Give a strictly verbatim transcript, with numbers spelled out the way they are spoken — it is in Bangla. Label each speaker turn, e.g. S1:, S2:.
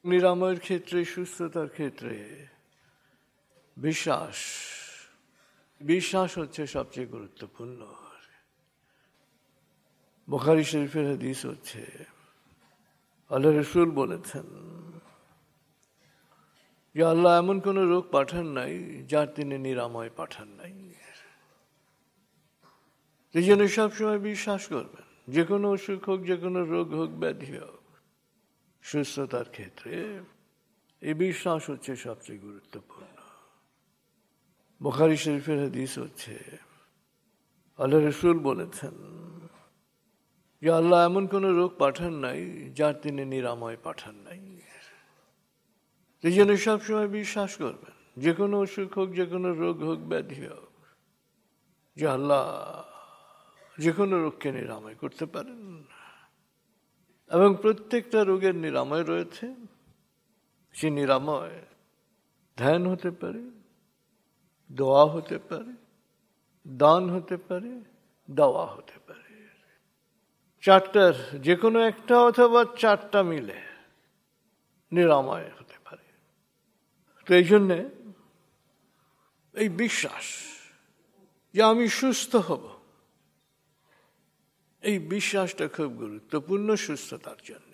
S1: নিরাময়ের ক্ষেত্রে, সুস্থতার ক্ষেত্রে বিশ্বাস বিশ্বাস হচ্ছে সবচেয়ে গুরুত্বপূর্ণ। বুখারী শরীফের হাদিস হচ্ছে, আল্লাহ রাসূল বলেছেন যে আল্লাহ এমন কোন রোগ পাঠান নাই যার তিনি নিরাময় পাঠান নাই। এই জন্য সবসময় বিশ্বাস করবেন, যে কোনো অসুখ হোক, যে কোনো রোগ হোক, ব্যাধি হোক, সুস্থতার ক্ষেত্রে এই বিশ্বাস হচ্ছে সবচেয়ে গুরুত্বপূর্ণ। বুখারী শরীফের হাদিস হচ্ছে, আল্লাহ রাসূল বলেছেন যে আল্লাহ এমন কোন রোগ পাঠান নাই যার তিনি নিরাময় পাঠান নাই। এই জন্য সবসময় বিশ্বাস করবেন, যে কোনো অসুখ হোক, যে কোনো রোগ হোক, ব্যাধি হোক, যে আল্লাহ যে কোনো রোগকে নিরাময় করতে পারেন এবং প্রত্যেকটা রোগের নিরাময় রয়েছে। সে নিরাময় ধ্যান হতে পারে, দোয়া হতে পারে, দান হতে পারে, দাওয়া হতে পারে। চারটার যে কোনো একটা অথবা চারটা মিলে নিরাময় হতে পারে। তো এই জন্যে এই বিশ্বাস যে আমি সুস্থ হব, এই বিশ্বাসটা খুব গুরুত্বপূর্ণ সুস্থতার জন্য।